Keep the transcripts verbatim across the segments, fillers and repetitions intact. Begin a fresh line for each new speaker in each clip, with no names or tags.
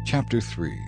Chapter three.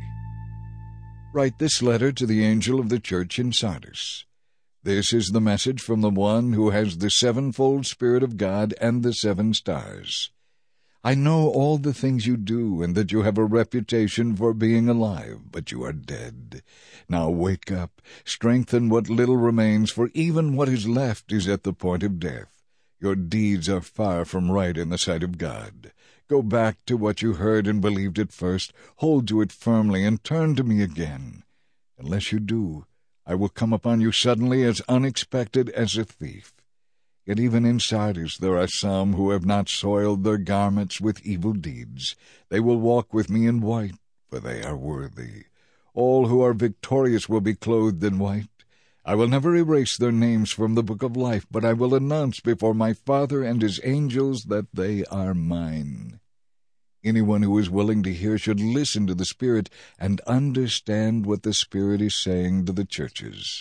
Write this letter to the angel of the church in Sardis. This is the message from the one who has the sevenfold Spirit of God and the seven stars. I know all the things you do, and that you have a reputation for being alive, but you are dead. Now wake up, strengthen what little remains, for even what is left is at the point of death. Your deeds are far from right in the sight of God. Go back to what you heard and believed at first, hold to it firmly, and turn to me again. Unless you do, I will come upon you suddenly, as unexpected as a thief. Yet even in Sardis there are some who have not soiled their garments with evil deeds. They will walk with me in white, for they are worthy. All who are victorious will be clothed in white. I will never erase their names from the book of life, but I will announce before my Father and his angels that they are mine. Anyone who is willing to hear should listen to the Spirit and understand what the Spirit is saying to the churches.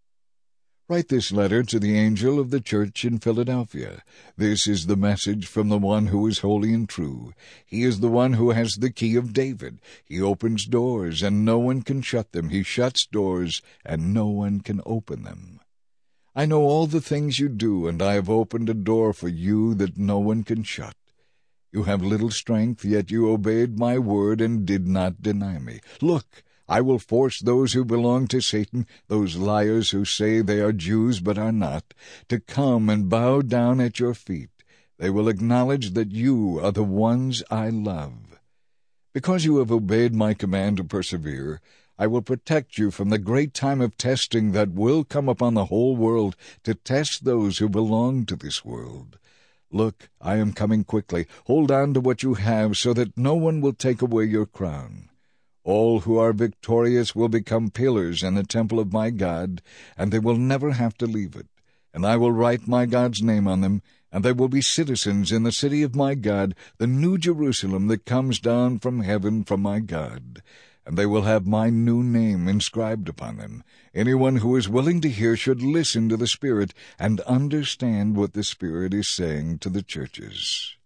Write this letter to the angel of the church in Philadelphia. This is the message from the one who is holy and true. He is the one who has the key of David. He opens doors, and no one can shut them. He shuts doors, and no one can open them. I know all the things you do, and I have opened a door for you that no one can shut. You have little strength, yet you obeyed my word and did not deny me. Look, I will force those who belong to Satan, those liars who say they are Jews but are not, to come and bow down at your feet. They will acknowledge that you are the ones I love. Because you have obeyed my command to persevere, I will protect you from the great time of testing that will come upon the whole world to test those who belong to this world. Look, I am coming quickly. Hold on to what you have, so that no one will take away your crown. All who are victorious will become pillars in the temple of my God, and they will never have to leave it. And I will write my God's name on them, and they will be citizens in the city of my God, the new Jerusalem that comes down from heaven from my God. And they will have my new name inscribed upon them. Anyone who is willing to hear should listen to the Spirit and understand what the Spirit is saying to the churches.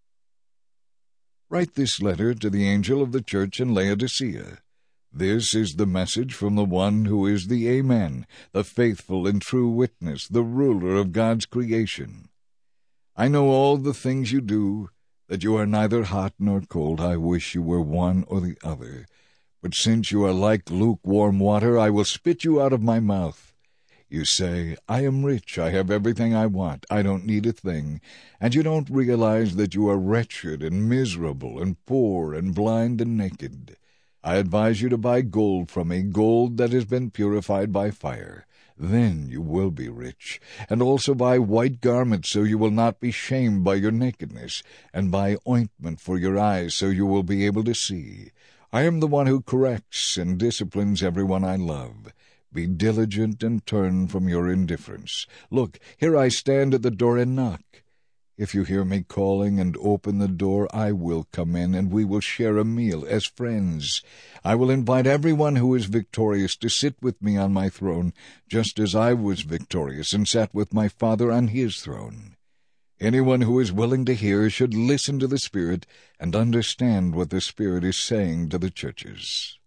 Write this letter to the angel of the church in Laodicea. This is the message from the one who is the Amen, the faithful and true witness, the ruler of God's creation. I know all the things you do, that you are neither hot nor cold. I wish you were one or the other. But since you are like lukewarm water, I will spit you out of my mouth. You say, I am rich, I have everything I want, I don't need a thing, and you don't realize that you are wretched and miserable and poor and blind and naked. I advise you to buy gold from me, gold that has been purified by fire. Then you will be rich, and also buy white garments so you will not be shamed by your nakedness, and buy ointment for your eyes so you will be able to see. I am the one who corrects and disciplines everyone I love. Be diligent and turn from your indifference. Look, here I stand at the door and knock. If you hear me calling and open the door, I will come in, and we will share a meal as friends. I will invite everyone who is victorious to sit with me on my throne, just as I was victorious and sat with my Father on his throne. Anyone who is willing to hear should listen to the Spirit and understand what the Spirit is saying to the churches.